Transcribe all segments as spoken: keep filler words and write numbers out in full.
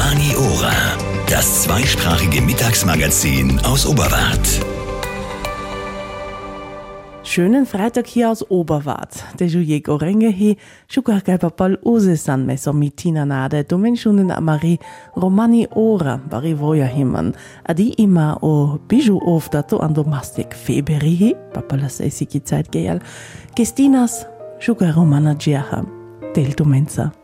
Romani Ora, das zweisprachige Mittagsmagazin aus Oberwart. Schönen Freitag hier aus Oberwart. De Juliek Orenge hi, Shukar Galpapal Use San Meso Mitina Nade, Domenchunen Amari Romani Ora, Bari Voja Himan, Adi Ima o Biju Ofdato Ando Mastik Feberihi, Papala Sesiki Zeit Gejal, Gestinas, Shukar Romana Djeha, Del Domenza.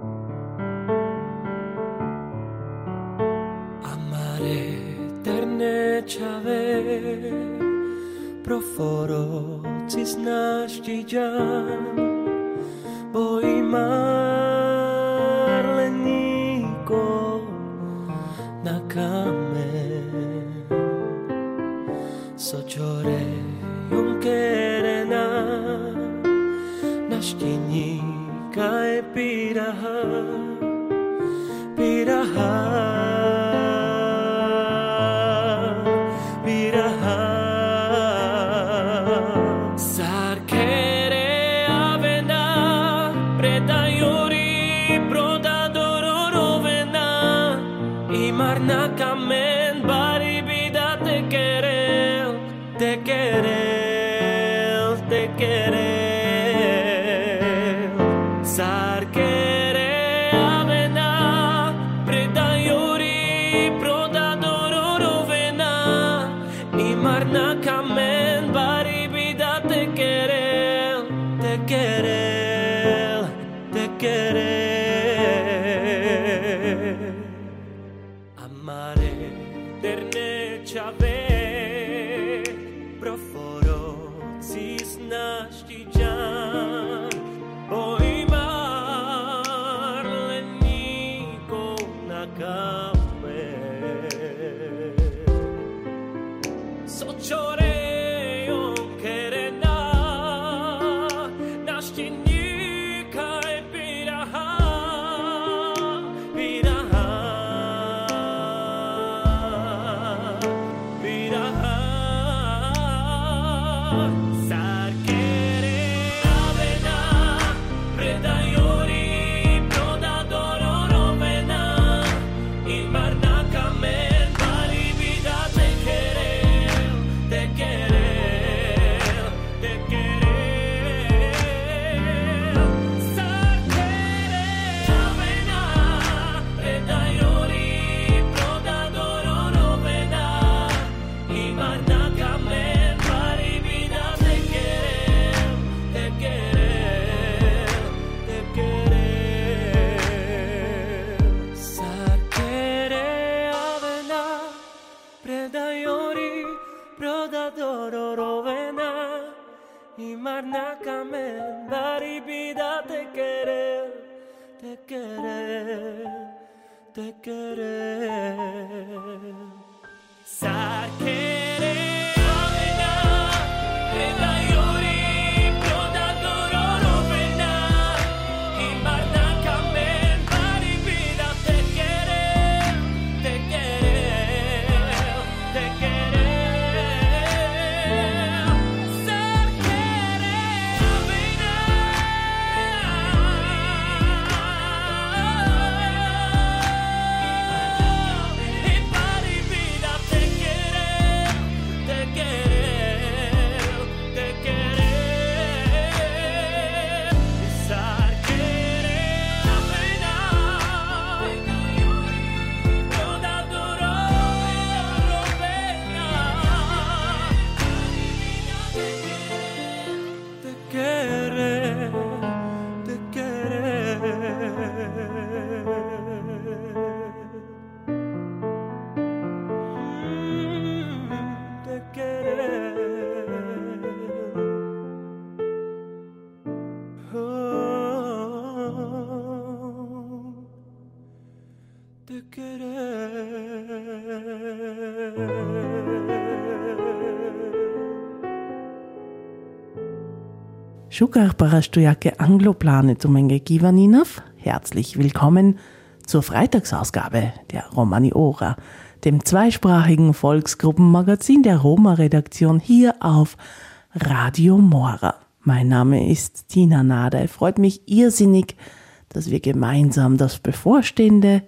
Amare terne chave. Proforo cisnaš ti džan, boj marleniko na kamen. Sočore junkerena, naštěníka je piraha, piraha. Shukar Parashtujake Angloplane Tumenge Givaninov. Herzlich willkommen zur Freitagsausgabe der Romani Ora, dem zweisprachigen Volksgruppenmagazin der Roma-Redaktion hier auf Radio Mora. Mein Name ist Tina Nade. Freut mich irrsinnig, dass wir gemeinsam das bevorstehende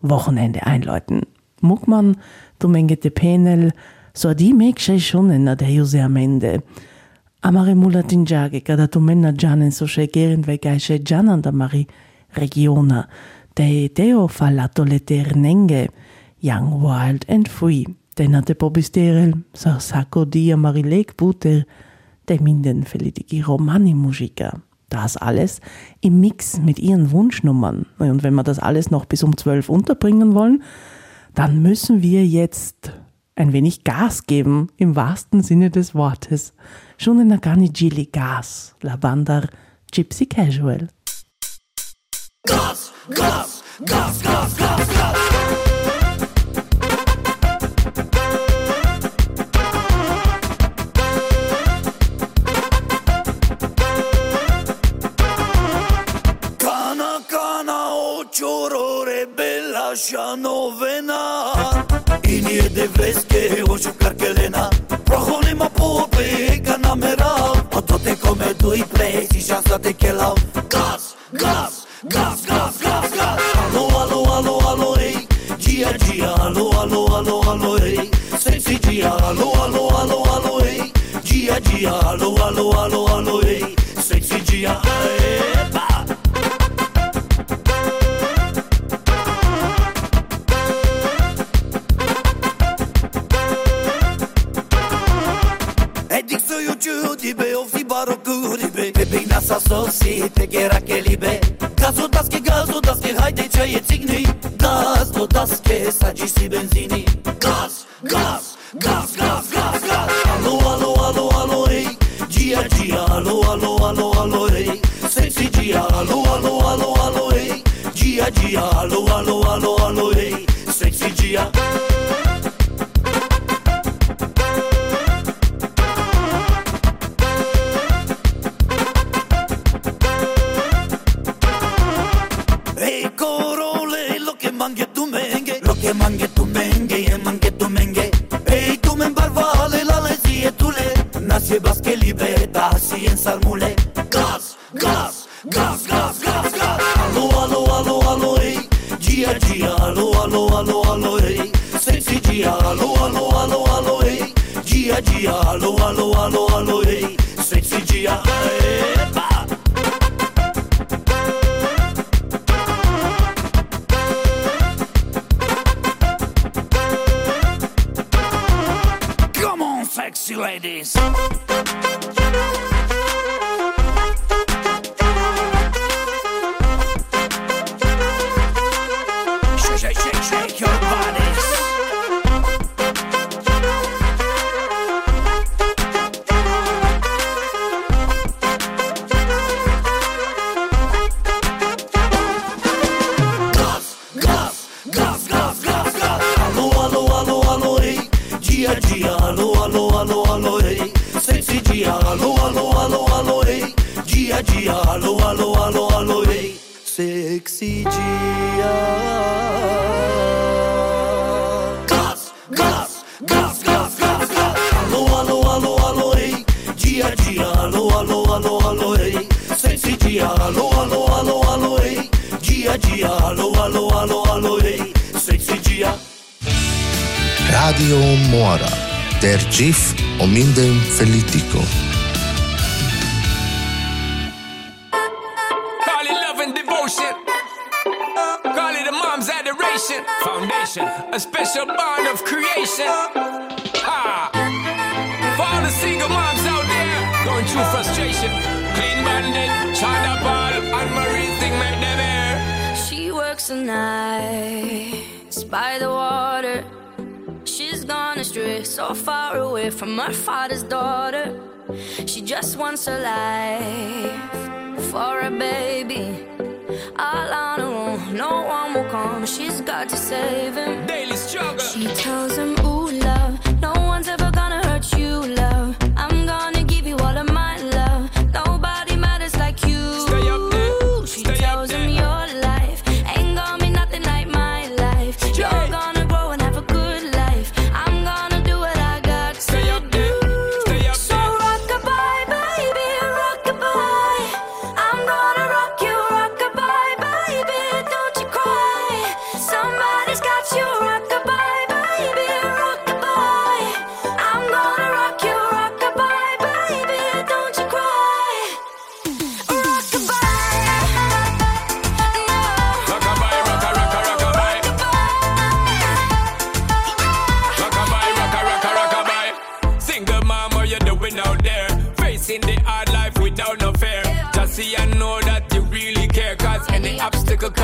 Wochenende einläuten. Muck man, du mengete penel, so di mek sei schon in der Jose am Ende. Amare mulatin jage, kada tu menna janen so sei geren ve gaische janan da mari regiona. De deo fallato le ternenge, young, wild and free. Den hatte Bobisterel, so sacco dia mari leg buter, de minden felitiki Romani-Musiker. Das alles im Mix mit ihren Wunschnummern. Und wenn wir das alles noch bis um zwölf unterbringen wollen, dann müssen wir jetzt ein wenig Gas geben, im wahrsten Sinne des Wortes. Schon in Nagani Gili Gas, la Banda Gypsy Casual. Gas, Gas, Gas, Gas, Gas, Gas. Ciorore bella novena Inie de vesche o șucarchelena Prohone ma pope canamera O toate come dui presi șansa te chelau Gas, gas, gas, gas, gas, gas Alo, alo, alo, alo, ei Gia, gia, alo, alo, alo, alo, ei Sexy gia, alo, alo, alo, alo, ei Gia, gia, alo, alo, alo, alo, ei Sexy gia, epa Dibe o fi baroku dibe Bebek nasa sosi te gera ke libe Gazo daske, gazo daske, haide ce e țigni Gazo daske, sagi si benzini Gas, gas, gas, gas, gas, gas Alo, alo, alo, alo, ei Gia, gia, alo, alo, alo, alo, ei Sexy gia, alo, alo, alo, alo, ei Gia, gia, alo, alo, alo, alo, ei Sexy gia Mange tu menge, e mange tu menge Ei, tu men barvale, la lezie tule Nasie basche libe, da si en salmule Gas, gas, gas, gas, gas, gas Alo, alo, alo, alo, ei Gia, gia, alo, alo, alo, alo, ei Sexy gia, alo, alo, alo, alo, ei Gia, gia, alo, alo, alo, alo, ei Sexy gia, epa Sexy ladies. Shake, shake, shake, shake your bodies. Gas, gas, gas, gas, gas, gas. Alo, alo, alo, alo, ei. Gia, gia, alo, alo, alo, alo, ei Sexy gia, alo, alo, alo, alo, ei Gia, gia, alo, alo, alo, alo, ei Sexy gia Gas, gas, gas, gas, gas, gas Alo, alo, alo, alo, ei Gia, gia, alo, alo, alo, alo, ei Sexy gia, alo, alo, alo, alo, ei Gia, gia, alo, alo, alo, alo, ei Sexy gia Radio Mora, der Gif o minden Felitico. Call it love and devotion. Call it a mom's adoration. Foundation, a special bond of creation. Ah, for all the single moms out there going through frustration. Clean Bandit, China Ball, and Marie thing make them air. She works the nights by the water. She's gone astray, so far away from her father's daughter. She just wants her life for a baby. All on her own, no one will come. She's got to save him. Daily struggle. She tells him, ooh, love, no one's ever gonna hurt you, love. I'm gonna give you all of my love. Nobody matters like you. Stay up there. She Stay tells up there. him your life ain't gonna be nothing like my life. You're Yeah. gonna grow and have a good life. I'm gonna do what I got Stay to up there. do. Stay up So there. rock-a-bye, baby, rock-a-bye. I'm gonna rock you, rock-a-bye, baby, don't you cry. Somebody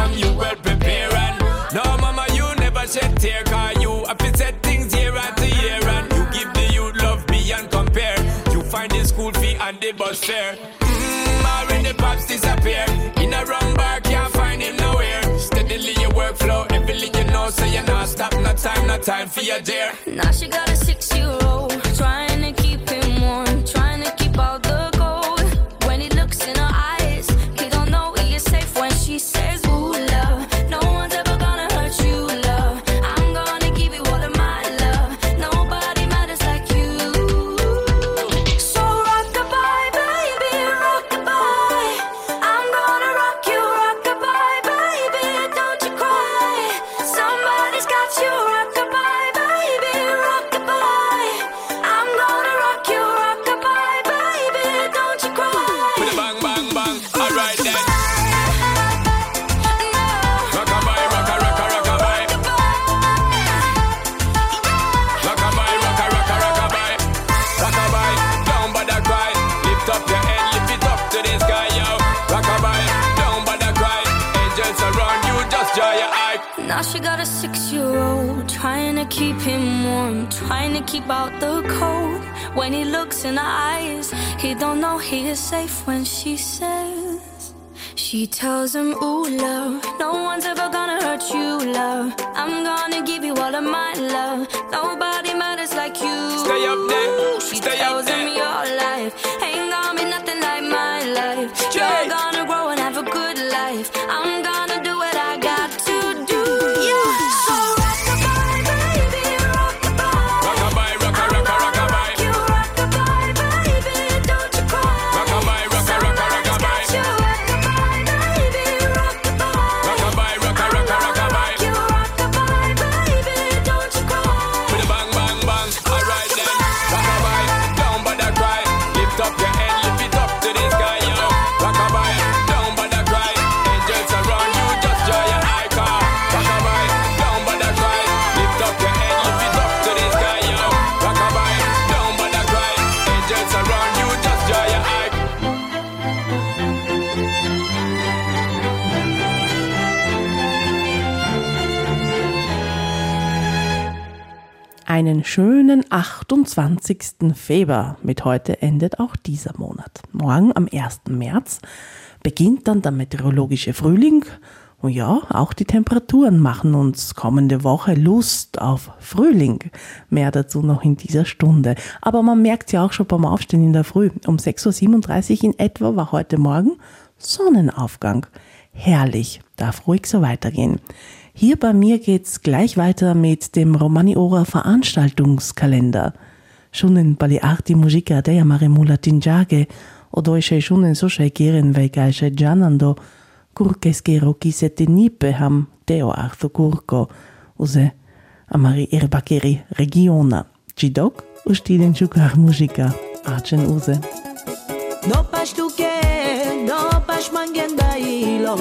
come, you well prepare. And no, mama, you never shed tear, cause you have to set things year after year. And you give the youth love beyond compare. You find the school fee and the bus fare. Mmm, already pops disappear. In a wrong bar, can't find him nowhere. Steadily your workflow, everything you know, so you're not stop, no time, no time for your dear. Now she got a six-year-old, trying to keep him warm, trying to keep out the cold. When he looks in her eyes, he don't know he is safe when she says, ooh, love, no one's ever gonna hurt you, love. I'm gonna give you all of my love. Nobody matters like you. So rock-a-bye, baby, rock-a-bye. I'm gonna rock you, rock-a-bye, baby, don't you cry. Somebody's got you, rock-a-bye, baby, rock-a-bye. I'm gonna rock you, rock-a-bye, baby, don't you cry. With a bang, bang, bang, alright then. Rock-a-bye, rocka, rocka, rock-a-bye. Rock-a-bye, rocka, rocka, rock-a-bye. Rock-a-bye, don't bother cry. Lift up your head, lift it up to the sky, yo. Rock-a-bye, don't bother cry. Angels around you, just dry your eye. Now she got a six-year-old, trying to keep him warm, trying to keep out the cold. When he looks in her eyes, he don't know he is safe when she says, she tells him, ooh, love, no one's ever gonna hurt you, love. I'm gonna give you all of my love. Nobody matters like you. Stay up there, She stay up tells there. him your life ain't gonna be nothing like my life. Straight. You're gonna grow and have a good life. I'm gonna do what I got to do. So rock-a-bye, baby, rock-a-bye. Rock-a-bye, rocka, rocka, rock-a-bye. You rock-a-bye, baby, don't you cry. Rock-a-bye, rocka, rocka, rock-a-bye. You rock-a-bye, baby, rock-a-bye. Rock-a-bye, rocka, rocka, rock-a-bye. You rock-a-bye, baby, don't you cry. With a bang, bang, bang, alright then. Rock-a-bye, don't bother cry. Lift up your head, lift it up to the sky, yo. Rock-a-bye, don't bother cry. Angels around you, just dry your eye, car. Rock-a-bye, don't bother cry. Lift up your head, lift it up to the sky, yo. Rock-a-bye, don't bother cry. Angels around you, just dry your eye. Einen schönen achtundzwanzigsten Februar. Mit heute endet auch dieser Monat. Morgen am ersten März beginnt dann der meteorologische Frühling. Und ja, auch die Temperaturen machen uns kommende Woche Lust auf Frühling. Mehr dazu noch in dieser Stunde. Aber man merkt ja auch schon beim Aufstehen in der Früh. Um sechs Uhr siebenunddreißig in etwa war heute Morgen Sonnenaufgang. Herrlich, darf ruhig so weitergehen. Hier bei mir geht's gleich weiter mit dem Romani Ora Veranstaltungskalender. Shunen bali arti muzica deja maremula tinjage, odoishe shunen soshe gieren veigaishe janando, kurkeskero kisete nipe ham deo artho kurko, use amari erbakeri regiona. Cidok ustiden shukar muzica, archen use. No paš tuke, no paš mangenda ilo.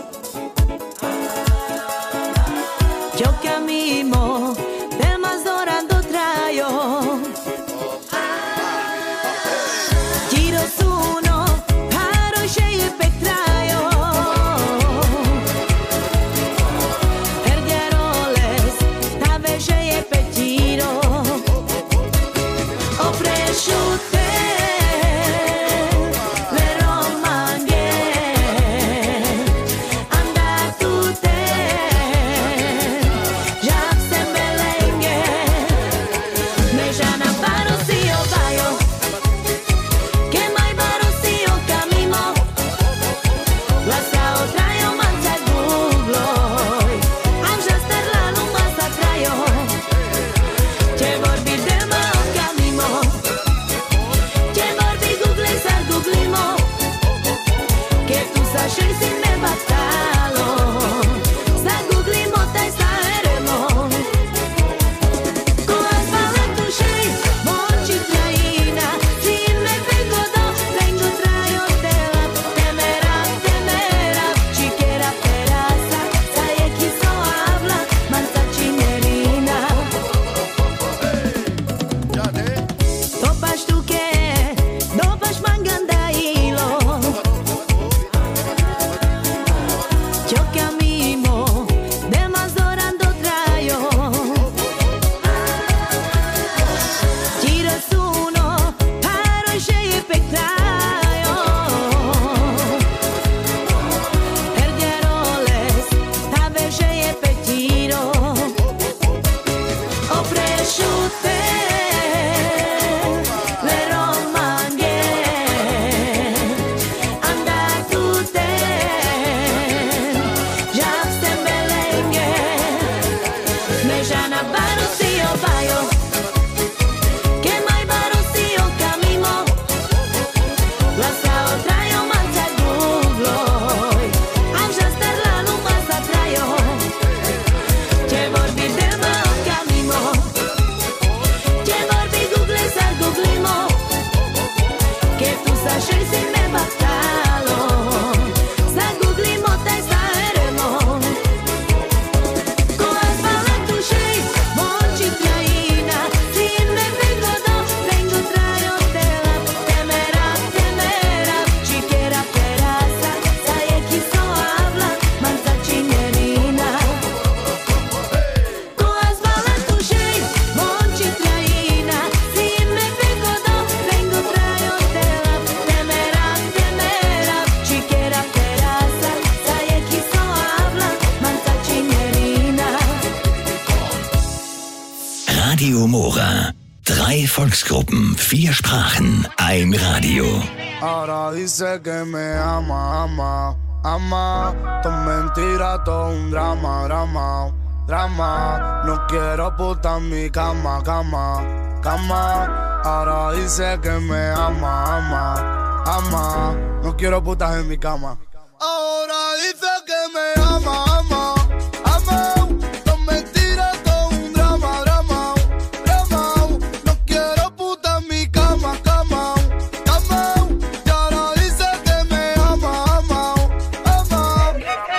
Yo camino, temas dorando trayo. Giro suno, paro sceie petraio. Ergeroles, tave sceie petiro. O presciute. Just Radio Mora. Drei Volksgruppen, vier Sprachen, ein Radio. Ahora dice que me ama, ama, ama. Todo mentira, todo un drama, drama, drama. No quiero puta en mi cama, cama, cama. Ahora dice que me ama, ama, ama. No quiero putas en mi cama. Ahora dice que me ama, ama, ama. Todo mentira, todo un drama, drama, drama. No quiero puta en mi cama, cama, cama. Y ahora dice que me ama, ama, ama.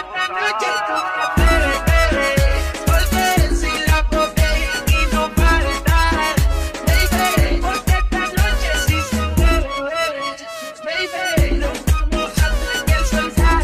Porque si la botella y no para estar, baby, porque esta noche sí se mueve, baby, no vamos a tener que soltar.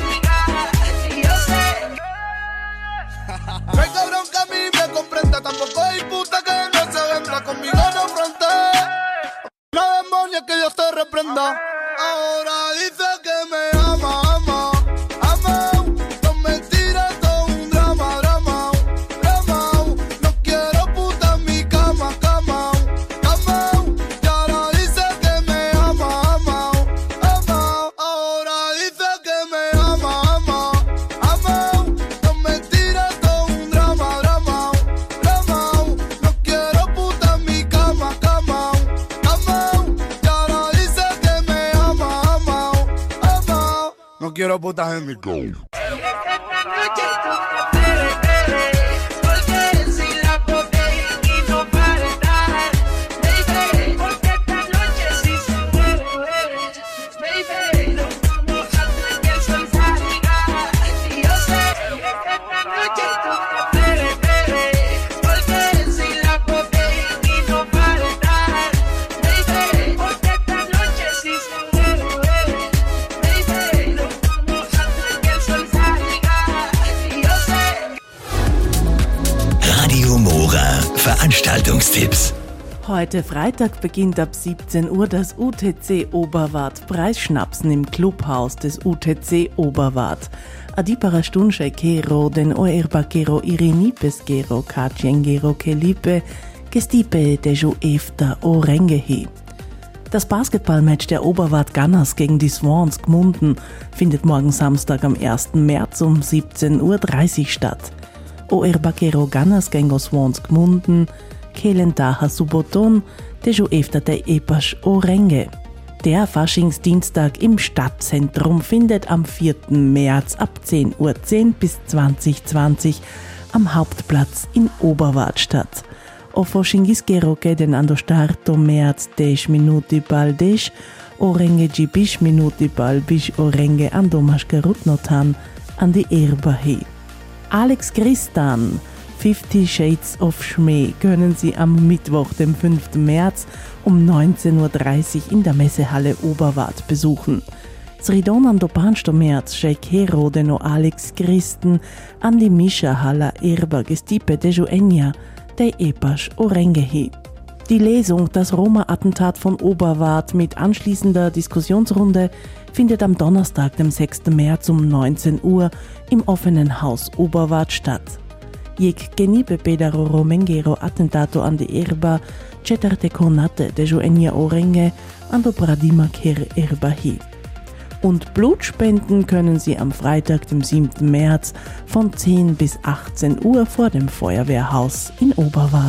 No hay cabrón que a mí me comprenda, tampoco hay puta que no se venda, conmigo no fronte. No demonios que Dios te reprenda. Ahora dice que me ama, ama, ama. No mentira, todo un drama, drama, drama. No quiero puta en mi cama, cama, cama. Y ahora dice que me ama, ama, ama. Ahora dice que me ama, ama, ama. No mentira, todo un drama, drama, drama. No quiero puta en mi cama, cama, cama. Y ahora dice que me ama, ama, ama. No quiero putas en mi cama. Porque si la botella y no para estar, baby, porque esta noche sí se mueve, baby, no vamos a tener que soltar. Y yo sé que esta noche porque si la botella y no para estar, baby, porque esta noche sí se mueve, baby, no vamos a tener que soltar. Y yo sé. Radio Mora, Veranstaltungstipps. Heute Freitag beginnt ab siebzehn Uhr das U T C Oberwart Preisschnapsen im Clubhaus des U T C Oberwart. Adipara Stunche Kero den Oerbakero Irinipes-Gero Kachengero Kelipe Gestipe Dejo Efta Orengehe. Das Basketballmatch der Oberwart Gunners gegen die Swans Gmunden findet morgen Samstag am ersten März um siebzehn Uhr dreißig statt. Oerbakero Gunners gegen Swans Gmunden Kelentaha Suboton, Dejo Efta der Epasch Orenge. Der Faschingsdienstag im Stadtzentrum findet am vierten März ab zehn Uhr zehn bis zwanzig Uhr zwanzig am Hauptplatz in Oberwart statt. O Faschingsgeroke den ando starto März dez minuti bal dez, Orenge gi bish minuti bal bish Orenge ando maschkarutnotan an die Erbahe. Alex Christan, Fifty Shades of Schmäh können Sie am Mittwoch, dem fünften März um neunzehn Uhr dreißig in der Messehalle Oberwart besuchen. Sridon an do Pansto März Sheikh Hero deno Alex Christen an die Mischa Halla Erba Gestipe de Joenia der Epasch Orengehe. Die Lesung Das Roma-Attentat von Oberwart mit anschließender Diskussionsrunde findet am Donnerstag, dem sechsten März um neunzehn Uhr im offenen Haus Oberwart statt. Jek genipe pedaro romengero attentato an de erba, ceterte conate de Joenia Orenge an do Pradima Ker Erbahi. Und Blutspenden können Sie am Freitag, dem siebten März von zehn bis achtzehn Uhr vor dem Feuerwehrhaus in Oberwart.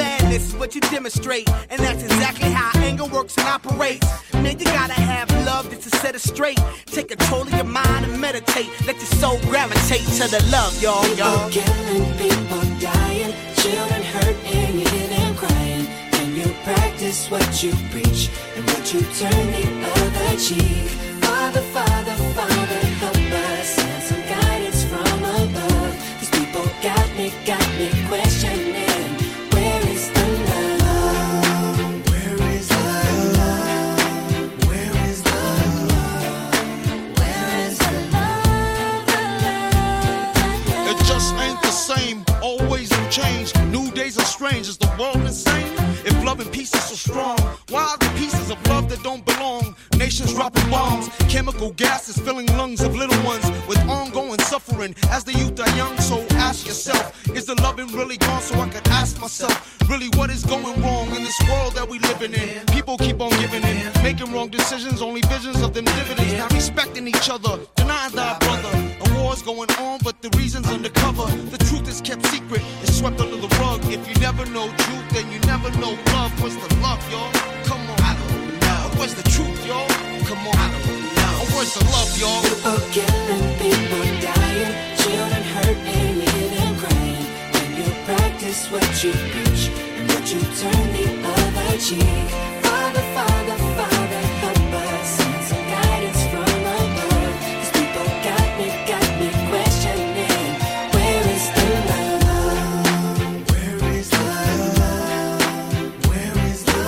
madness is what you demonstrate, and that's exactly how anger works and operates. Man, you gotta have love just to set it straight. Take control of your mind and meditate. Let your soul gravitate to the love, y'all, y'all. People killing, people dying, children hurt and you hear them crying. When you practice what you preach and what you turn the other cheek. Father, Father, Father, help us. Send some guidance from above. These people got me, got me questioning. Where is the love? Where is the love? Where is the love? Where is the love? The love, the love? It just ain't the same. Always in change. New days are strange. Is the world insane? If love and peace is so strong, why are the pieces of love that don't belong? Nations dropping bombs, chemical gases filling lungs of little ones with ongoing suffering. As the youth are young, so ask yourself, is the loving really gone? So I could ask myself, really what is going wrong in this world that we living in? People keep on giving in, making wrong decisions, only visions of them dividends. Not respecting each other, denying thy brother. A war's going on, but the reason's undercover. The truth is kept secret, it's swept under the rug. If you never know truth, then you never know love. Where's the love, y'all? Come on. I don't know. Where's the truth, y'all? Come on. I don't know. Where's the love, y'all? People killing, people dying, children hurt and you hear them crying. When you practice what you preach and what you turn the other cheek. Father, Father, Father, help us. Send some guidance from above. These people got me, got me questioning. Where is the love? Where is the love? Where is the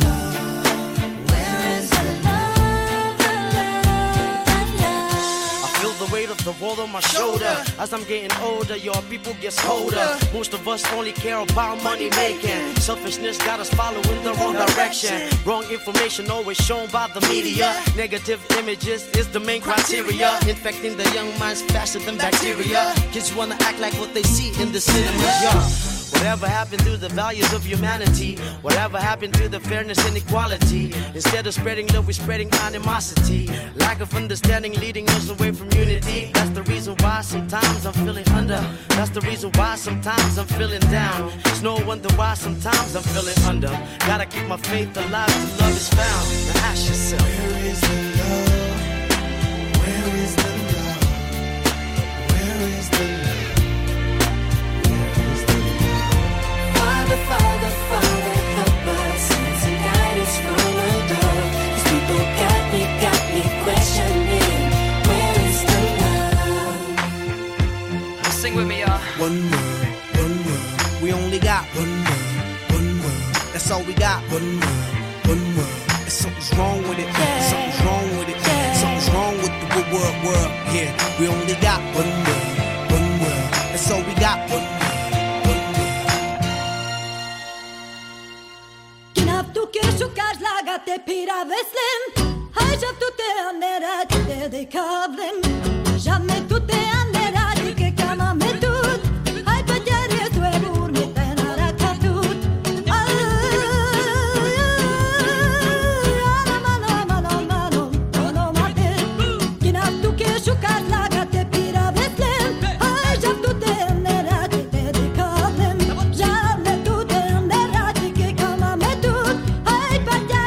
love? Where is the love? The love, the love. I feel the weight of the world on my shoulder. As I'm getting older, your people get colder. Most of us only care about money making. Selfishness got us following the wrong direction. Wrong information always shown by the media. Negative images is the main criteria. Infecting the young minds faster than bacteria. Kids wanna act like what they see in the cinemas, yeah. Whatever happened to the values of humanity? Whatever happened to the fairness and equality? Instead of spreading love, we're spreading animosity. Lack of understanding leading us away from unity. That's the reason why sometimes I'm feeling under. That's the reason why sometimes I'm feeling down. It's no wonder why sometimes I'm feeling under. Gotta keep my faith alive till love is found. Now ask yourself, where is the love? Where is the love? Where is the love? Father, Father, Father, help us. Send some guidance from above. These people got me, got me questioning. Where is the love? sing with me, y'all. One world, one world. We only got one world, one world. That's all we got. One world, one world. And something's wrong with it. Yeah. Something's wrong with it. Yeah. Something's wrong with the good world, world. Yeah, we only got one world, one world. That's all we got. One world. Te pira veslem, hai jab tu te anera te de kablem, jamais tu te anera ke kama metut, hai pajare tu ebur me tenara katut. Ana mano mano mano mano mate, kina tu ke shukar laga te pira veslem, hai jab tu te anera te de kablem, jamais tu te anera ke kama metut, hai pajare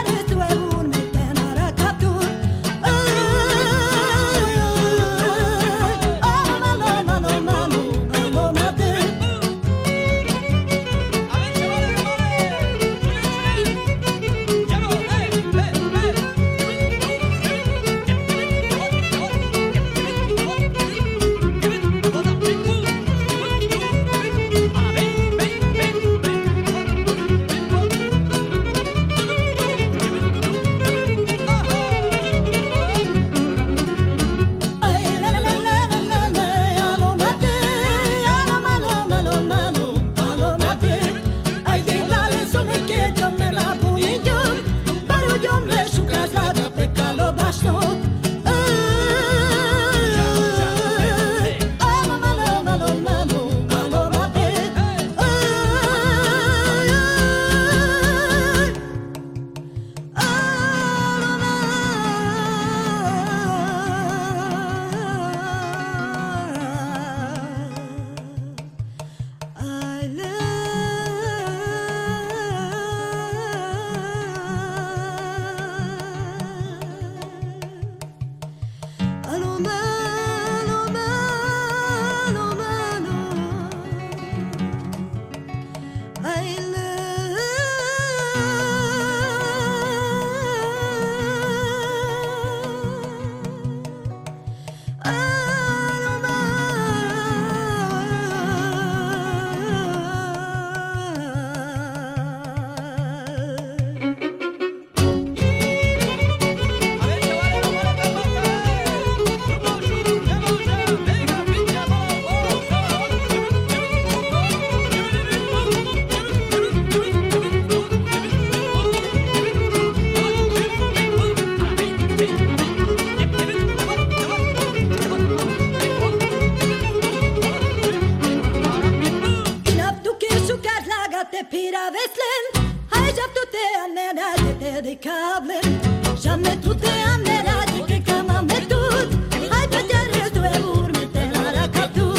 te pira veslen. Hai già tutte annera te de kablen. Jamais tutte annera che kama metut. Hai patere tu e urme te marakatut.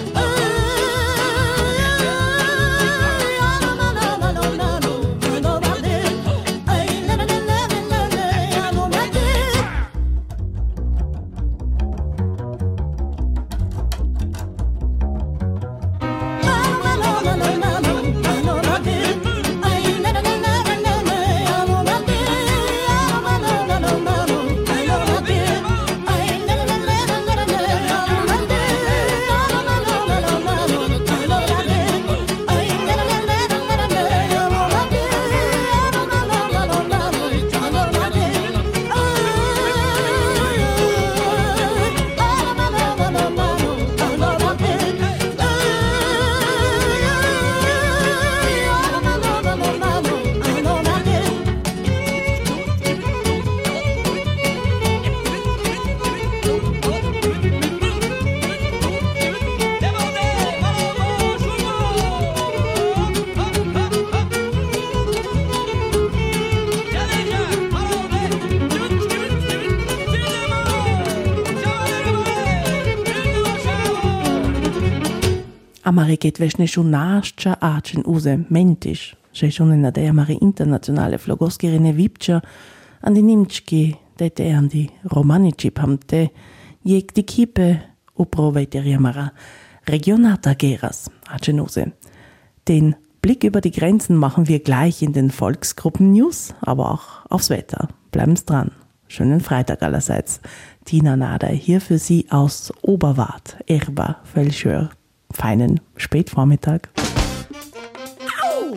Amare geht väžne schon nášťa áčen úze mentiš, že schon na der amare internationale flogoskerine vipča, an die Nimčki, dete an die Romanici pamte, jeg die Kipe, uprovejter jamara, Regionata Geras, áčen úze. Den Blick über die Grenzen machen wir gleich in den Volksgruppen-News, aber auch aufs Wetter. Bleiben's dran. Schönen Freitag allerseits. Tina Nader hier für Sie aus Oberwart, Erba, Felschör. Feinen Spätvormittag. Au!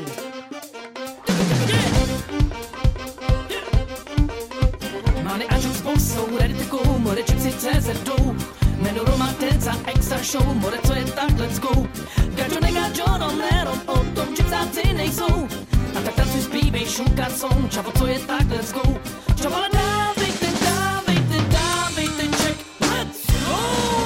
Mane anjo sposo, ready to go, more chips it says it do. Meno romantenza, extra show, more to it tak, let's go. Gaggio ne gaggio non ero, otto chips a te nei so. Attaccare sui spibe, sciuca son, ciao to it tak, let's go. Ciao la David, David, David, check, let's go.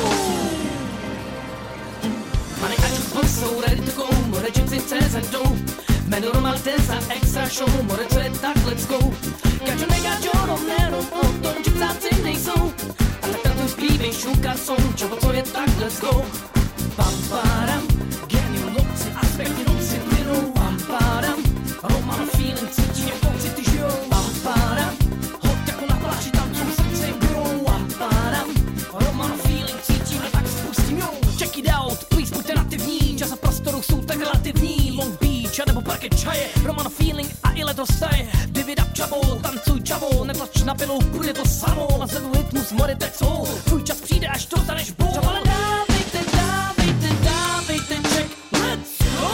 Mane anjo sposo, ready to go, more chips it says it do. Meno romantenza, extra show, more to it tak, let's go. Gaggio ne gaggio non ero, otto chips a te nei so. Attaccare sui spibe, sciuca son, ciao to it tak, let's go. Pam param, get you look, aspect you don't sit little. Pam param, Romano feeling, teaching your folks at the show. Pam param, hotta con la placi tanto un sei bro. Pam param, Romano feeling, teaching your facts pustim yo. Check it out, please put na T V. Čas a prostoru jsou tak relativní. Long Beach, anebo parket čaje. Romano feeling a ile dostaje. Divide up čabou, tancuj čabou. Netlač na pilu, půjde to samo. Na zvedu rytmus, more that's all. Tvůj čas přijde, až dostaneš bol. Čabale David, ten David, ten David, ten check, let's go!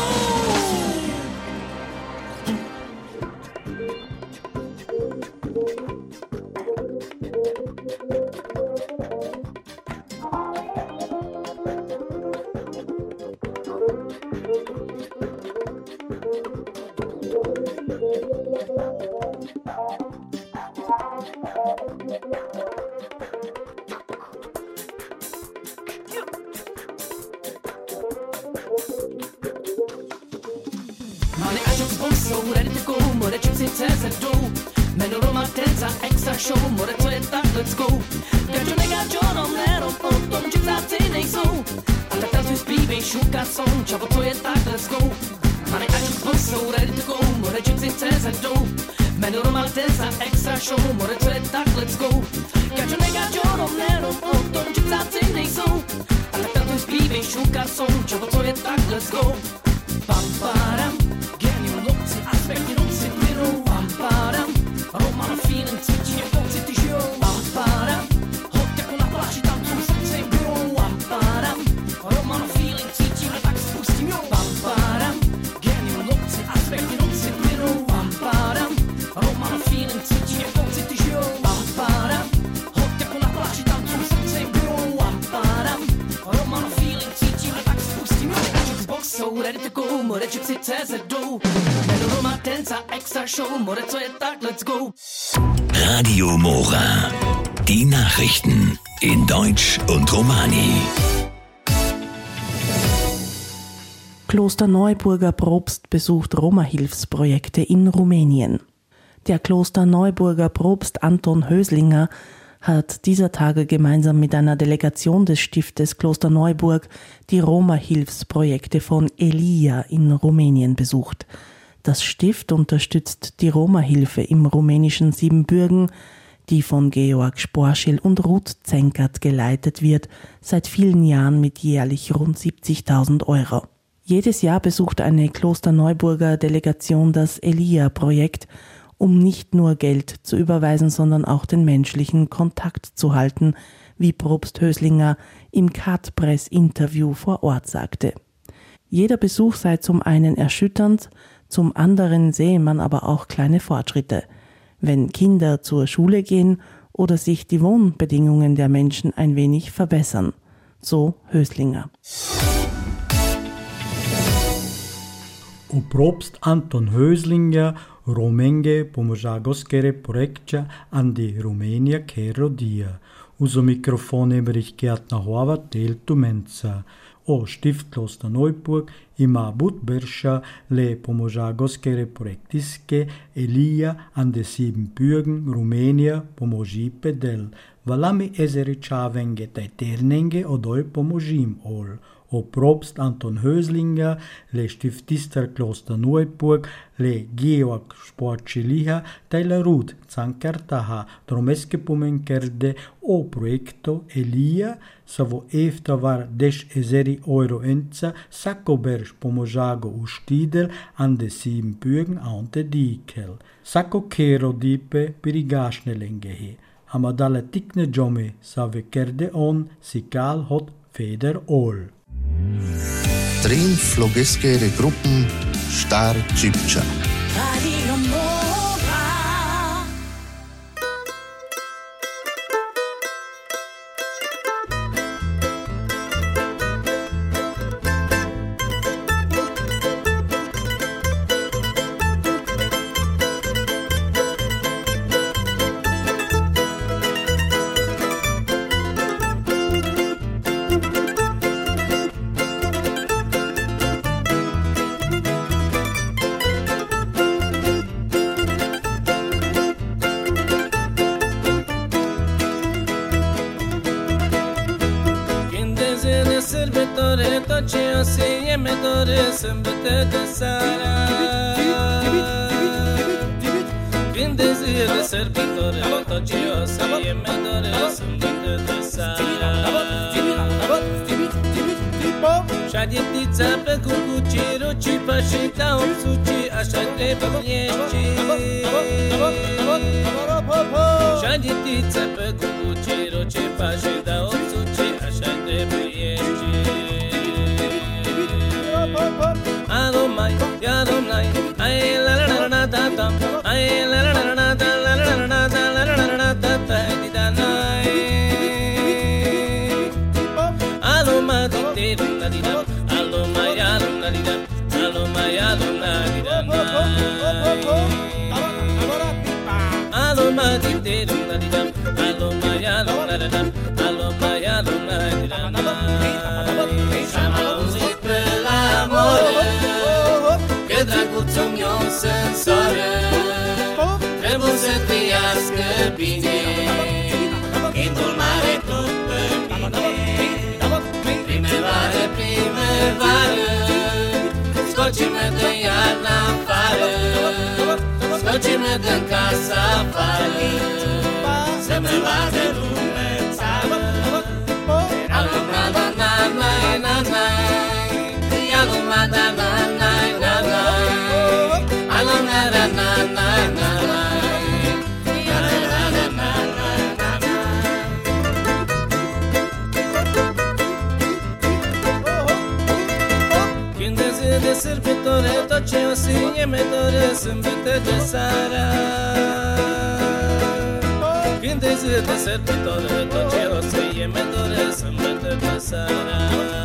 Mane agio sposo, ready to go, more chips it says it do. Meno romantenza, extra show, more to it tak, let's go. Gaggio ne gaggio non ero, otto chips a te nei so. Attaccare sui spibe, sciuca son, ciao to it tak, let's go. Mane agio sposo, ready to go, more chips it says it do. Meno romantenza, extra show, more to it tak, let's go. Gaggio ne gaggio non ero, otto chips a te nei so. Attaccare sui spibe, sciuca son, ciao to it tak, let's go. Pam param, get you look, aspect you don't sit little. Pam param, Romano feeling, teaching your folks at the show. Pam param, hotta con la placi tanto un sei bro. Pam param, Romano feeling, teaching your facts pustim yo. Pam param, get you look, aspect you don't sit little. Pam param, Romano feeling, teaching your folks at the show. Pam param, hotta con la placi tanto un sei bro. Pam param, Romano feeling, teaching your facts pustim yo. So ready to go, more chips it says it do. Meno romantenza, extra show, more to it tak, let's go. Radio Mora. Die Nachrichten in Deutsch und Romani. Klosterneuburger Propst besucht Roma-Hilfsprojekte in Rumänien. Der Klosterneuburger Propst Anton Höslinger hat dieser Tage gemeinsam mit einer Delegation des Stiftes Klosterneuburg die Roma-Hilfsprojekte von Elia in Rumänien besucht. Das Stift unterstützt die Roma-Hilfe im rumänischen Siebenbürgen, die von Georg Sporschil und Ruth Zenkert geleitet wird, seit vielen Jahren mit jährlich rund siebzigtausend Euro. Jedes Jahr besucht eine Klosterneuburger Delegation das Elia-Projekt, um nicht nur Geld zu überweisen, sondern auch den menschlichen Kontakt zu halten, wie Propst Höslinger im Cat-Press-Interview vor Ort sagte. Jeder Besuch sei zum einen erschütternd, zum anderen sehe man aber auch kleine Fortschritte. Wenn Kinder zur Schule gehen oder sich die Wohnbedingungen der Menschen ein wenig verbessern. So Höslinger. U Propst Anton Höslinger Romenge pomožagoskere projekća andi Rumenija kerodia. Uzo mikrofone brich Gärtner Horvath deltu mensa. O Stift Klosterneuburg ima Budberscha le pomožagoskere projektiske Elia ande Siebenbürgen Rumänija pomoži pedel. Valami ezeri čavenge taj ternenge odoj pomožim ol. O Propst Anton Höslinger, le Stiftister Klosterneuburg, le Georg Sportschiliha, tai la Ruth Zankertaha, dromeske pomenkerde o projekto Elia, savo efta var desh ezeri euro enza, sako berš pomožago u štidel, ande Siebenbürgen ante dikel. Sako kero dipe pirigašne lengehe, amadala tikne jome, save kerde on, sikal hot feder ol. Trin flogeskere Gruppen Star Cipcia. Radio Mora. Sâmbătă de seara, când de zile sărbătoare, tot ce o să e mea dore, sâmbătă de seara. Și-a dietița pe cucuci, rucipa și dau suci, așa trebuie ești. Și-a dietița pe cucuci, rucipa și dau suci, așa trebuie ești. Alo mai, yalo mai, ai la la la la da da, ai la la la la da la la la la da la la la la da da di da nai. Alo mai di di da di da, alo mai yalo na di da, alo mai yalo na di da nai. Alo mai di di da di da, alo mai yalo na di da, alo mai yalo na di da nai. Că drăguțul meu să-mi soară, trebuie să trăiască bine, Chindul mare tot pe mine. Primăvară, primăvară, scoci-mă de iarnă afară, scoci-mă de-n casa afară, să mă vadă lume în țară. Alu, na, na, na, na, na, alu, na, na, na, na. Când de zi de sărbătoare, tot ce o să e mi dore, sâmbătă de seara. Când de zi de sărbătoare, tot ce o să e mi dore, sâmbătă de seara.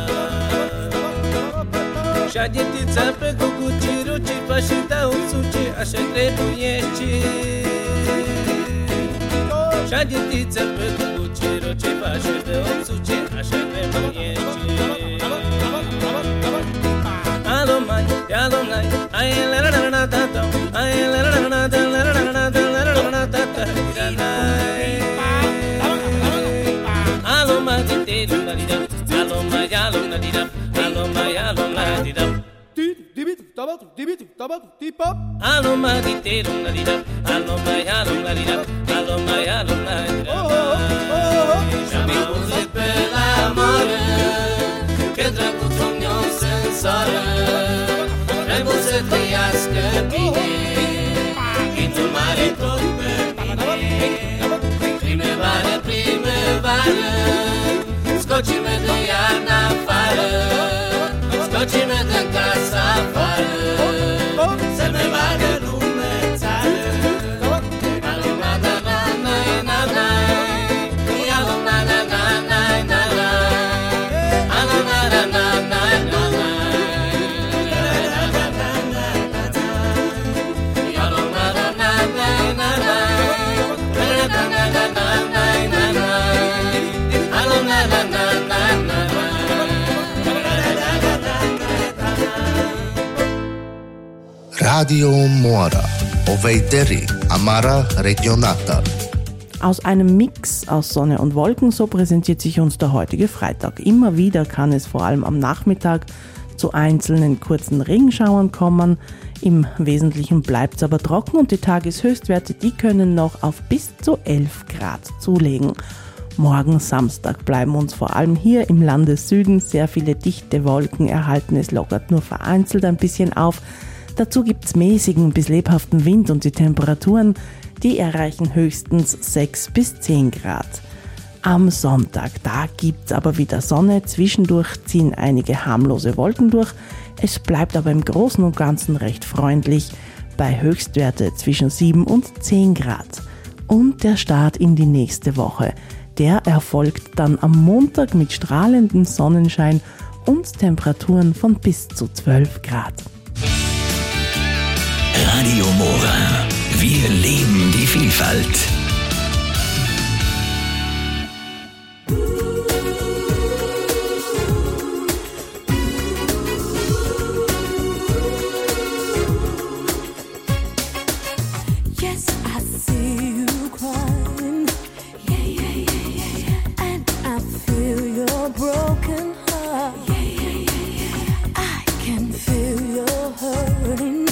Și-a dietița pe cucuci, rucipa și dau suci, așa trebuie și. Și-a dietița pe cucuci, rucipa și dau suci, așa trebuie și. Allo mai di te non la dida, allo mai allo la dida, allo mai allo la dida. Jamais osé per l'amore, che tra un sogno sensore, e você te has capito, che tu mare colpe, primavera, primavera, scocci me de ana fare, scocci me de casa fare. Se me va che non me sale. Allo na na na na na. Allo na na na na na na. Allo na na na na na na. Allo na na na na na na. Allo na na na na na na. Allo na na na na na. Radio Mora, Oveideri, Amara Regionata. Aus einem Mix aus Sonne und Wolken, so präsentiert sich uns der heutige Freitag. Immer wieder kann es vor allem am Nachmittag zu einzelnen kurzen Regenschauern kommen. Im Wesentlichen bleibt es aber trocken und die Tageshöchstwerte, die können noch auf bis zu elf Grad zulegen. Morgen Samstag bleiben uns vor allem hier im Landessüden sehr viele dichte Wolken erhalten. Es lockert nur vereinzelt ein bisschen auf. Dazu gibt es mäßigen bis lebhaften Wind und die Temperaturen, die erreichen höchstens sechs bis zehn Grad. Am Sonntag, da gibt es aber wieder Sonne, zwischendurch ziehen einige harmlose Wolken durch. Es bleibt aber im Großen und Ganzen recht freundlich, bei Höchstwerte zwischen sieben und zehn Grad. Und der Start in die nächste Woche, der erfolgt dann am Montag mit strahlendem Sonnenschein und Temperaturen von bis zu zwölf Grad. Radio Mora. Wir leben die Vielfalt. Yes, I see you crying. Yeah, yeah, yeah, yeah, yeah. And I feel your broken heart. Yeah, yeah, yeah, yeah. I can feel your hurting.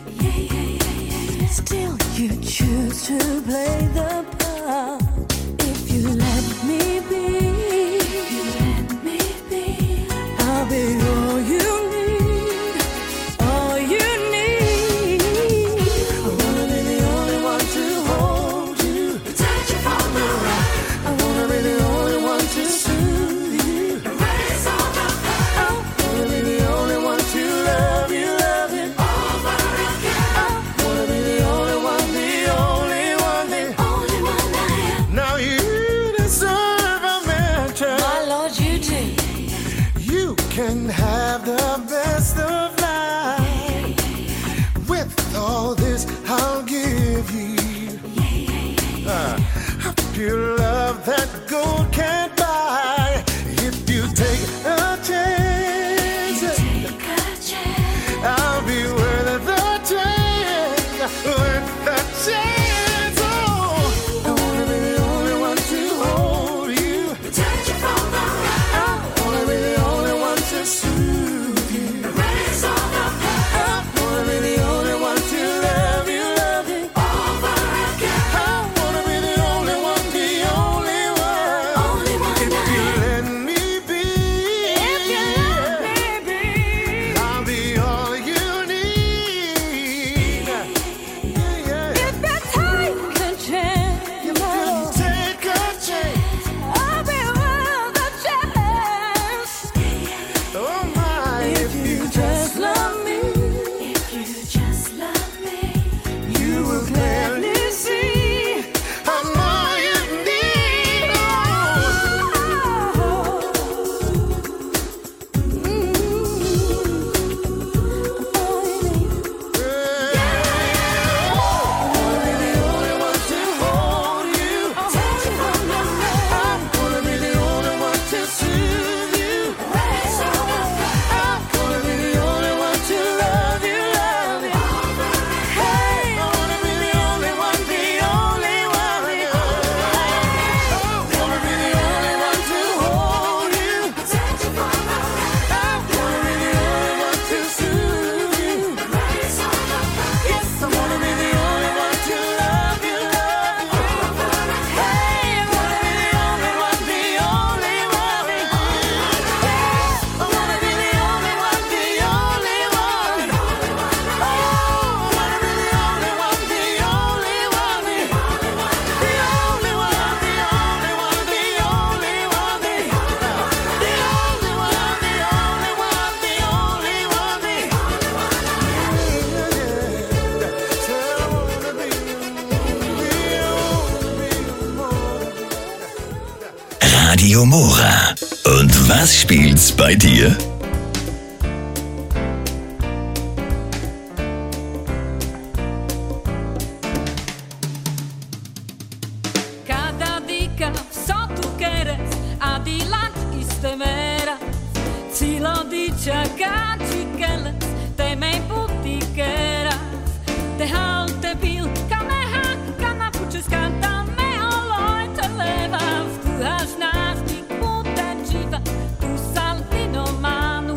Still you choose to play the part. If you let me be, if you let me be, I'll be all you need, all you need. I wanna be the only one to hold you, protect you from the rain. I wanna be the only one to soothe you, erase all the pain. I wanna be the only one to love you, love you over again. I wanna be the only one, the only one, the only Radio Mora. Und was spielt's bei dir? Cada día so tu quieres, adelante iste vera. Si lo dice a gachiqueles, te me putiqueras. Te halte bil, kameha, kana puches canta me o Leute levas. Du hast nach die gute Chiva, du saltino manu.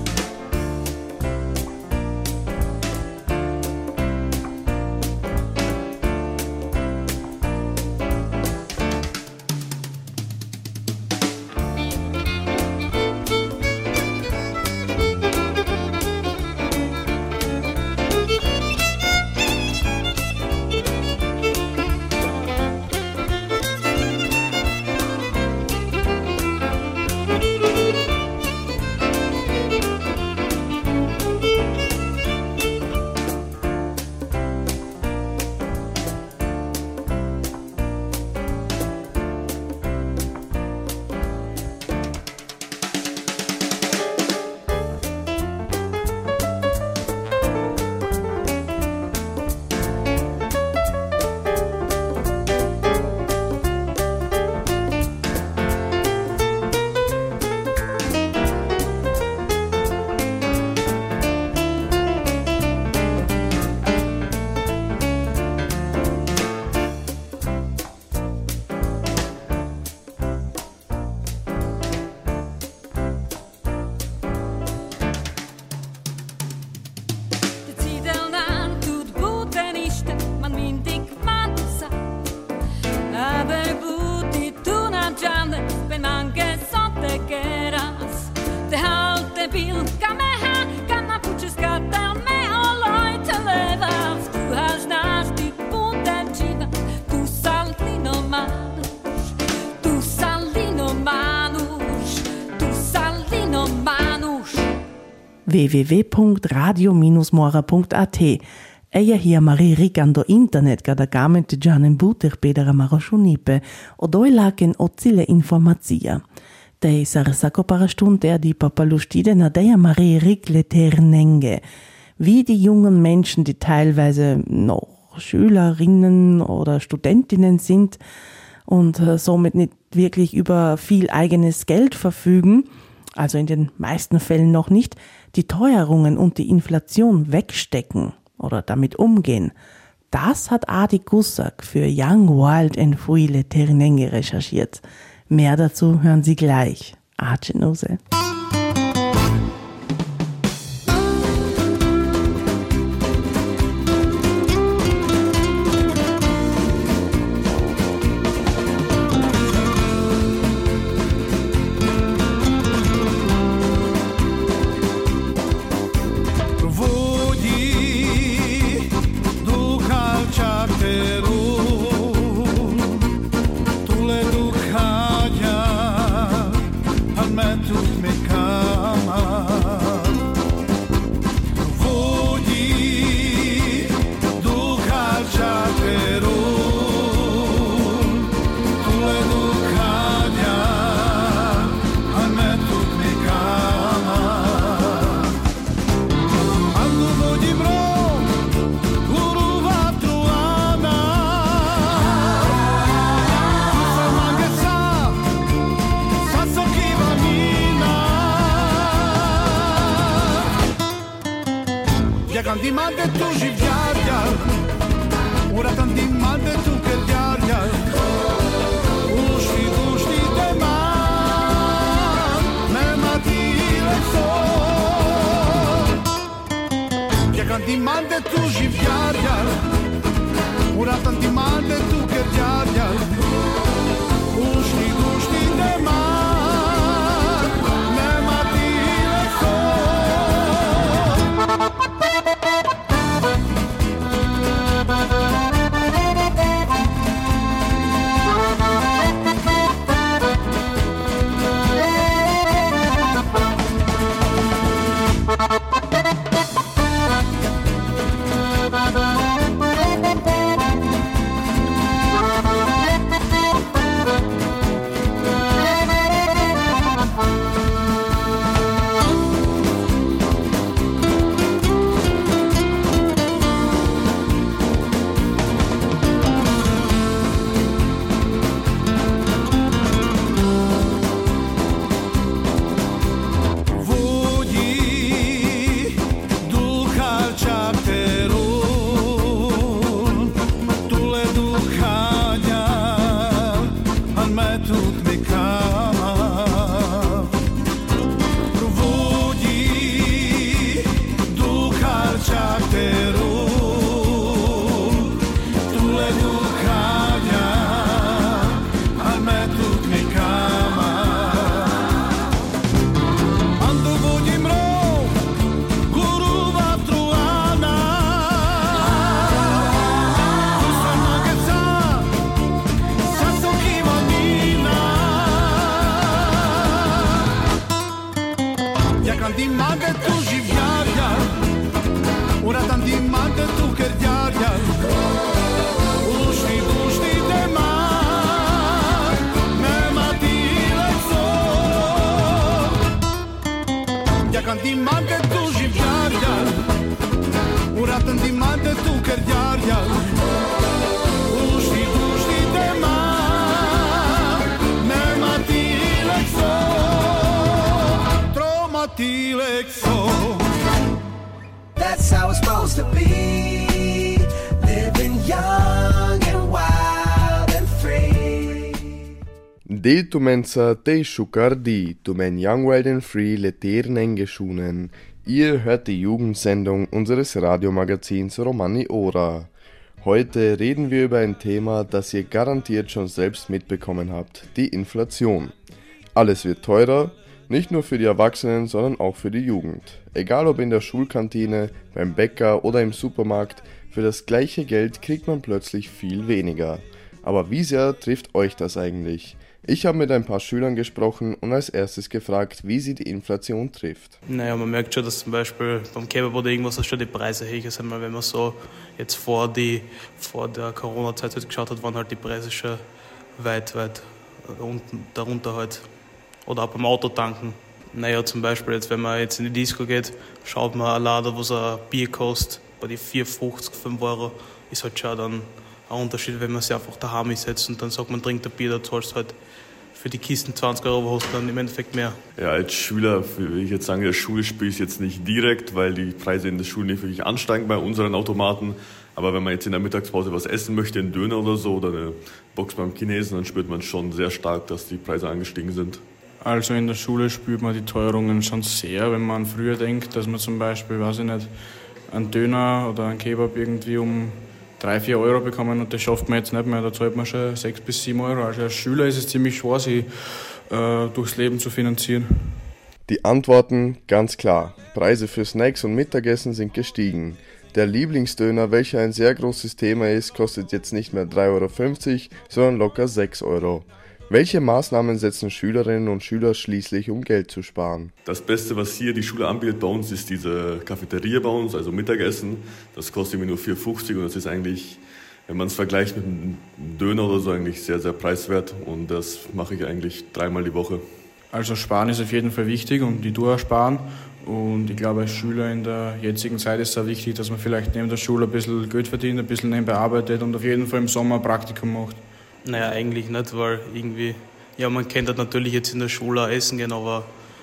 w w w punkt radio dash mora punkt a t. Eja hier Marie Ricando internet kada gamente džanen buter pedera marošunipe, odoj laken ocile informacija. Tej sar sako para stunde die papalustide na deja Marie Rickle Ternenge. Wie die jungen Menschen, die teilweise noch Schülerinnen oder Studentinnen sind und äh, somit nicht wirklich über viel eigenes Geld verfügen, also in den meisten Fällen noch nicht, die Teuerungen und die Inflation wegstecken oder damit umgehen. Das hat Adi Gussak für Young, Wild and Free Le Ternenge recherchiert. Mehr dazu hören Sie gleich. Acenose. Natën dimante tu kërjarja Ushti dushti te ma Me ma ti lekso Troma ti lekso That's how it's supposed to be, living young and wild and free. De tu mensa te schukardi, tu men young, wild and free leteren engeschunen. Ihr hört die Jugendsendung unseres Radiomagazins Romani Ora. Heute reden wir über ein Thema, das ihr garantiert schon selbst mitbekommen habt, die Inflation. Alles wird teurer, nicht nur für die Erwachsenen, sondern auch für die Jugend. Egal ob in der Schulkantine, beim Bäcker oder im Supermarkt, für das gleiche Geld kriegt man plötzlich viel weniger. Aber wie sehr trifft euch das eigentlich? Ich habe mit ein paar Schülern gesprochen und als erstes gefragt, wie sie die Inflation trifft. Naja, man merkt schon, dass zum Beispiel beim Kebab oder irgendwas auch schon die Preise höher sind, weil wenn man so jetzt vor, die, vor der Corona-Zeit halt geschaut hat, waren halt die Preise schon weit, weit unten, darunter halt. Oder auch beim Autotanken. Naja, zum Beispiel jetzt, wenn man jetzt in die Disco geht, schaut man ein Lader, wo ein Bier kostet, bei die vier fünfzig, fünf Euro, ist halt schon dann ein Unterschied, wenn man sich einfach daheim setzt und dann sagt man, trinkt ein Bier, da zahlst du halt für die Kisten zwanzig Euro, aber hast du dann im Endeffekt mehr. Ja, als Schüler will ich jetzt sagen, in der Schule spiele ich jetzt nicht direkt, weil die Preise in der Schule nicht wirklich ansteigen bei unseren Automaten. Aber wenn man jetzt in der Mittagspause was essen möchte, einen Döner oder so oder eine Box beim Chinesen, dann spürt man schon sehr stark, dass die Preise angestiegen sind. Also in der Schule spürt man die Teuerungen schon sehr, wenn man früher denkt, dass man zum Beispiel, weiß ich nicht, einen Döner oder einen Kebab irgendwie um drei, vier Euro bekommen und das schafft man jetzt nicht mehr, da zahlt man schon sechs bis sieben Euro. Also als Schüler ist es ziemlich schwer, sich äh, durchs Leben zu finanzieren. Die Antworten ganz klar. Preise für Snacks und Mittagessen sind gestiegen. Der Lieblingsdöner, welcher ein sehr großes Thema ist, kostet jetzt nicht mehr drei Euro fünfzig, sondern locker sechs Euro. Welche Maßnahmen setzen Schülerinnen und Schüler schließlich, um Geld zu sparen? Das Beste, was hier die Schule anbietet bei uns, ist diese Cafeteria bei uns, also Mittagessen. Das kostet mir nur vier Euro fünfzig und das ist eigentlich, wenn man es vergleicht mit einem Döner oder so, eigentlich sehr, sehr preiswert. Und das mache ich eigentlich dreimal die Woche. Also sparen ist auf jeden Fall wichtig und ich tue auch sparen. Und ich glaube, als Schüler in der jetzigen Zeit ist es auch wichtig, dass man vielleicht neben der Schule ein bisschen Geld verdient, ein bisschen nebenbei arbeitet und auf jeden Fall im Sommer ein Praktikum macht. Naja, eigentlich nicht, weil irgendwie, ja, man kennt halt natürlich jetzt in der Schule auch essen gehen, aber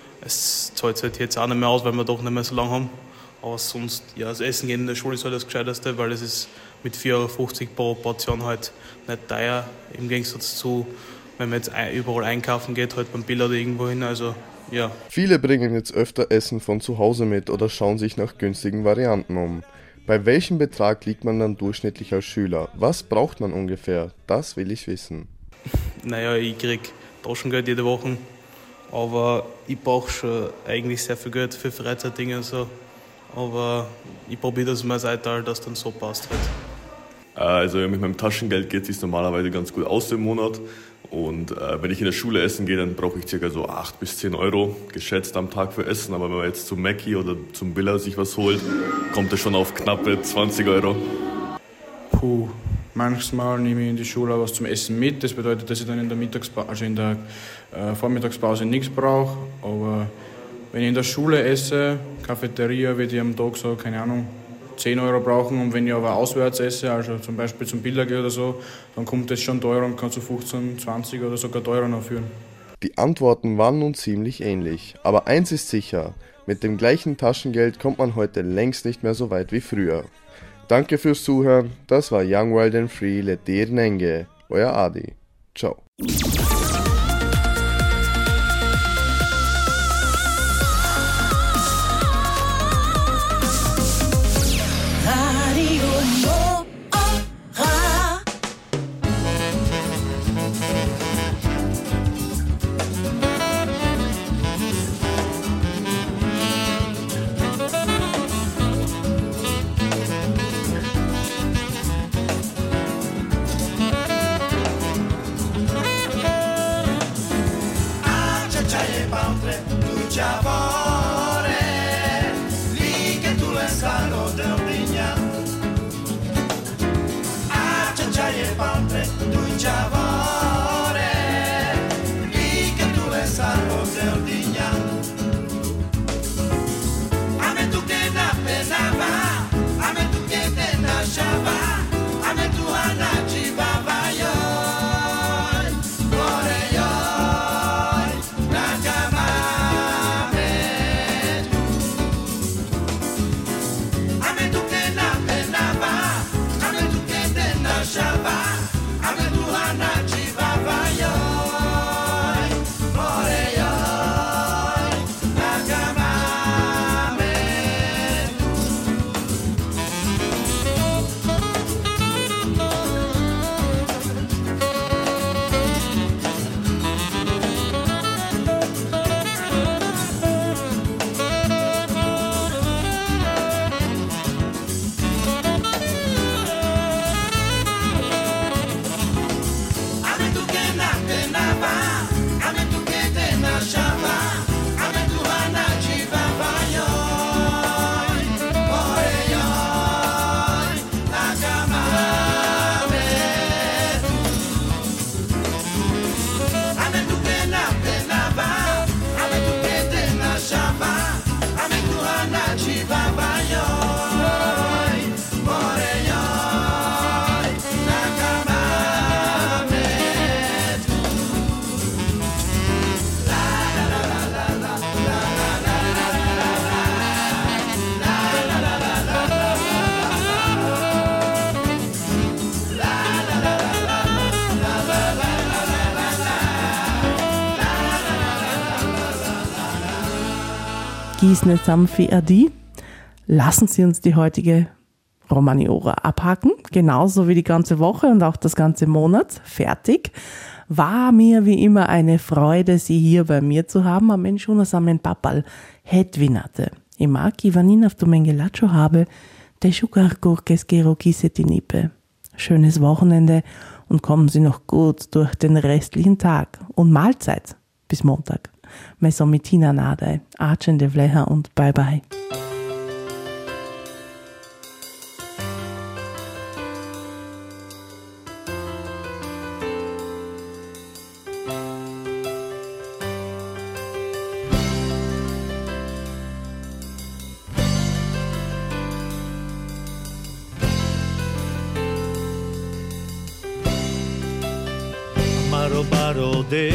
es zahlt halt jetzt auch nicht mehr aus, weil wir doch nicht mehr so lange haben. Aber sonst, ja, das Essen gehen in der Schule ist halt das Gescheiteste, weil es ist mit vier Euro fünfzig pro Portion halt nicht teuer, im Gegensatz zu, wenn man jetzt überall einkaufen geht, halt beim Bill oder irgendwo hin, also ja. Viele bringen jetzt öfter Essen von zu Hause mit oder schauen sich nach günstigen Varianten um. Bei welchem Betrag liegt man dann durchschnittlich als Schüler? Was braucht man ungefähr? Das will ich wissen. Naja, ich krieg Taschengeld jede Woche, aber ich brauche schon eigentlich sehr viel Geld für Freizeitdinge und so. Aber ich probiere das mal Seite, dass dann so passt halt. Also mit meinem Taschengeld geht es sich normalerweise ganz gut aus im Monat. Und äh, wenn ich in der Schule essen gehe, dann brauche ich ca. so acht bis zehn Euro geschätzt am Tag für Essen. Aber wenn man jetzt zum Mackie oder zum Billa sich was holt, kommt es schon auf knappe zwanzig Euro. Puh, manchmal nehme ich in die Schule was zum Essen mit. Das bedeutet, dass ich dann in der Mittagspause, also in der äh, Vormittagspause nichts brauche. Aber wenn ich in der Schule esse, Cafeteria, würde ich am Tag so, keine Ahnung, zehn Euro brauchen, und wenn ich aber auswärts esse, also zum Beispiel zum Billa gehe oder so, dann kommt das schon teurer und kann zu fünfzehn, zwanzig oder sogar teurer noch führen. Die Antworten waren nun ziemlich ähnlich, aber eins ist sicher, mit dem gleichen Taschengeld kommt man heute längst nicht mehr so weit wie früher. Danke fürs Zuhören, das war Young, Wild and Free, Leter Nenge, euer Adi. Ciao. Gisne Samfi Adi. Lassen Sie uns die heutige Romani-Ora abhaken, genauso wie die ganze Woche und auch das ganze Monat. Fertig. War mir wie immer eine Freude, Sie hier bei mir zu haben. Am Ende schon zusammen Papal Hedwinate. I mag Ivanina auf Domengelacho habe, der Schukarkurkes Gerokise Schönes Wochenende und kommen Sie noch gut durch den restlichen Tag. Und Mahlzeit bis Montag. Mesomitina Nade, Archende Vleha und bye bye. Amaro barode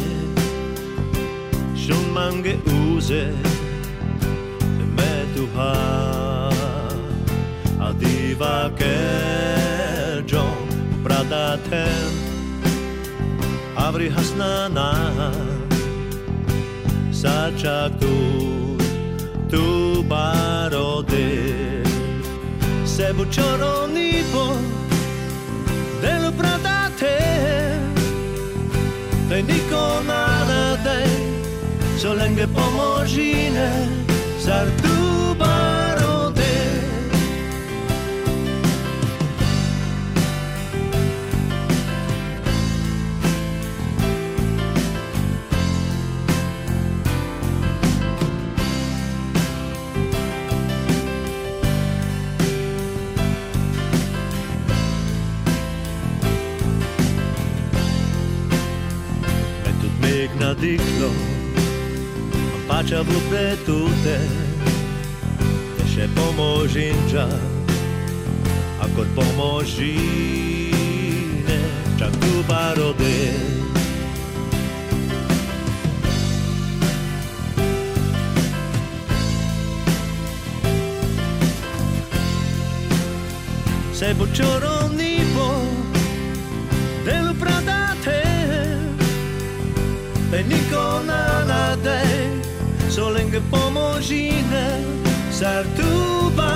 Shun mange use Me tu ha Adiva kerjon Bradaten Avri hasnana Sachak tu Tu barode Sebu choro nipo Delu bradate Te niko nada dej So länge pomožine Zar tu barode Metut mig na diklo Pača vlupe tute Teše pomožinča Ako pomožine Čak tu barode Se bučoro nipo Delu pradate Te niko na nadej So länge pomožine Zar tu ba